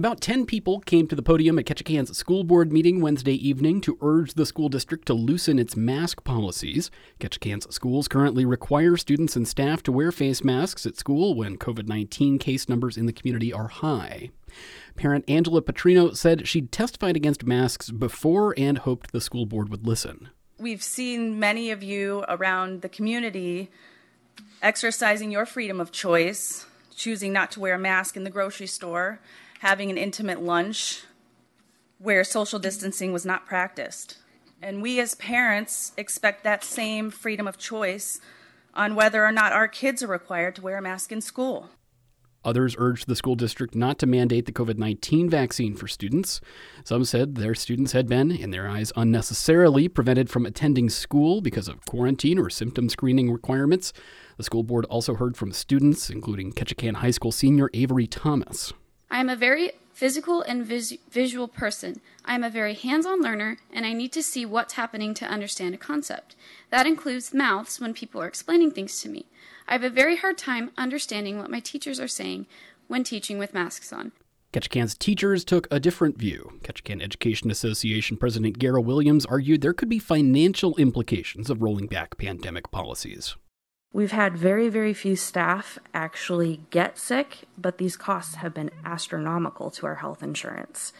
About 10 people came to the podium at Ketchikan's school board meeting Wednesday evening to urge the school district to loosen its mask policies. Ketchikan's schools currently require students and staff to wear face masks at school when COVID-19 case numbers in the community are high. Parent Angela Petrino said she'd testified against masks before and hoped the school board would listen. We've seen many of you around the community exercising your freedom of choice, choosing not to wear a mask in the grocery store, having an intimate lunch where social distancing was not practiced. And we as parents expect that same freedom of choice on whether or not our kids are required to wear a mask in school. Others urged the school district not to mandate the COVID-19 vaccine for students. Some said their students had been, in their eyes, unnecessarily prevented from attending school because of quarantine or symptom screening requirements. The school board also heard from students, including Ketchikan High School senior Avery Thomas. I am a very physical and visual person. I am a very hands-on learner, and I need to see what's happening to understand a concept. That includes mouths when people are explaining things to me. I have a very hard time understanding what my teachers are saying when teaching with masks on. Ketchikan's teachers took a different view. Ketchikan Education Association President Gara Williams argued there could be financial implications of rolling back pandemic policies. We've had very, very few staff actually get sick, but these costs have been astronomical to our health insurance.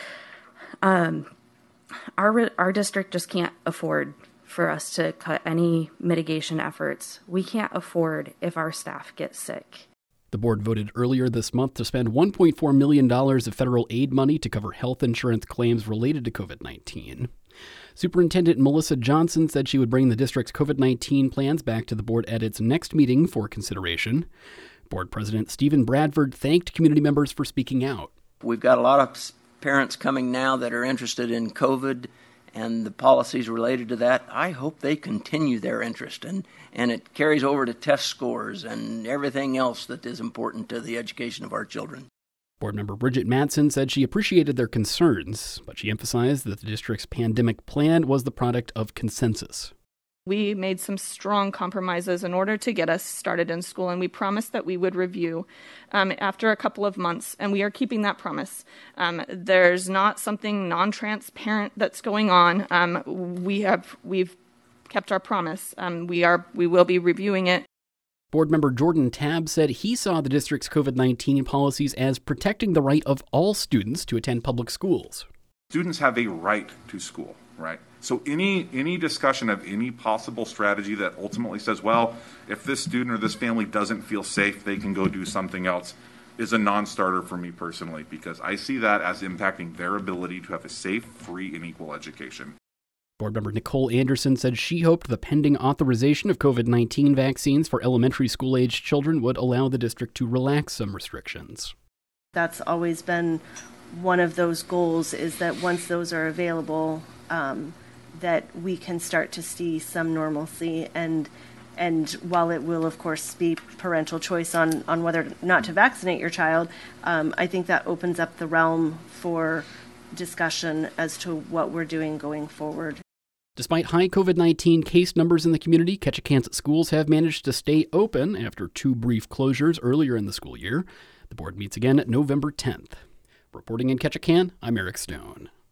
Our district just can't afford for us to cut any mitigation efforts. We can't afford if our staff gets sick. The board voted earlier this month to spend $1.4 million of federal aid money to cover health insurance claims related to COVID-19. Superintendent Melissa Johnson said she would bring the district's COVID-19 plans back to the board at its next meeting for consideration. Board President Stephen Bradford thanked community members for speaking out. We've got a lot of parents coming now that are interested in COVID and the policies related to that. I hope they continue their interest, and it carries over to test scores and everything else that is important to the education of our children. Board member Bridget Matson said she appreciated their concerns, but she emphasized that the district's pandemic plan was the product of consensus. We made some strong compromises in order to get us started in school, and we promised that we would review after a couple of months, and we are keeping that promise. There's not something non-transparent that's going on. We've kept our promise. We will be reviewing it. Board member Jordan Tabb said he saw the district's COVID-19 policies as protecting the right of all students to attend public schools. Students have a right to school, right? So any discussion of any possible strategy that ultimately says, well, if this student or this family doesn't feel safe, they can go do something else, is a non-starter for me personally, because I see that as impacting their ability to have a safe, free, and equal education. Board member Nicole Anderson said she hoped the pending authorization of COVID-19 vaccines for elementary school-aged children would allow the district to relax some restrictions. That's always been one of those goals, is that once those are available, that we can start to see some normalcy. And while it will, of course, be parental choice on whether or not to vaccinate your child, I think that opens up the realm for discussion as to what we're doing going forward. Despite high COVID-19 case numbers in the community, Ketchikan's schools have managed to stay open after 2 brief closures earlier in the school year. The board meets again November 10th. Reporting in Ketchikan, I'm Eric Stone.